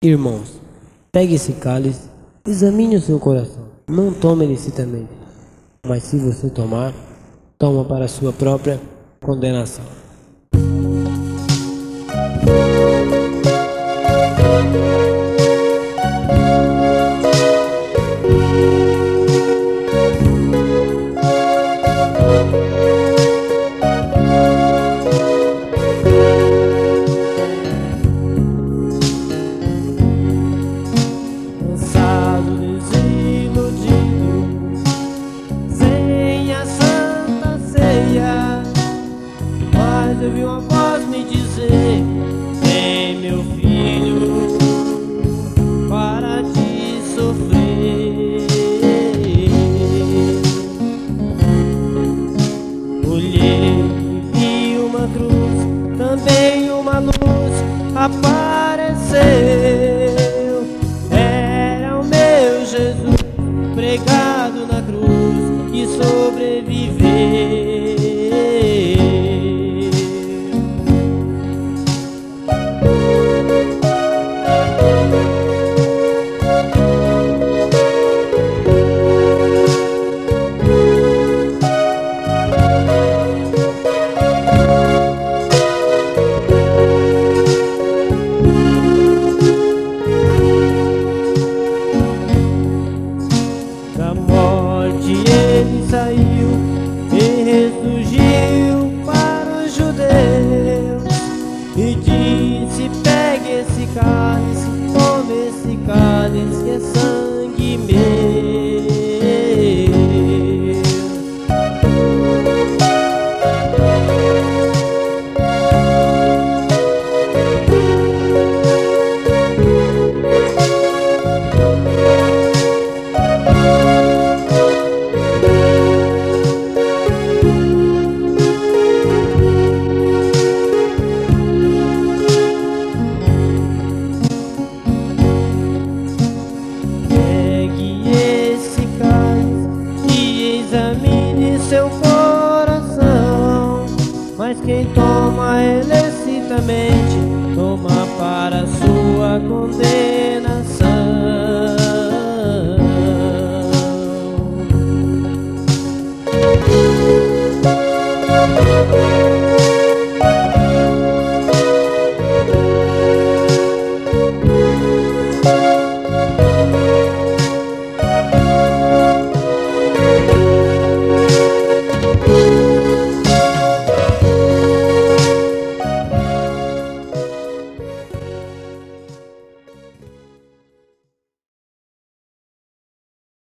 Irmãos, pegue esse cálice, examine o seu coração. Não tome licitamente, mas se você tomar, toma para a sua própria condenação. Eu vi uma voz me dizer: vem, meu filho, para de sofrer. Olhei e vi uma cruz, também uma luz apareceu. Era o meu Jesus pregado na cruz e sobreviveu. Da morte ele saiu e ressurgiu para os judeus e disse: pegue esse cálice, tome esse cálice, que é sangue meu. Examine seu coração, mas quem toma ilicitamente toma para sua condenação.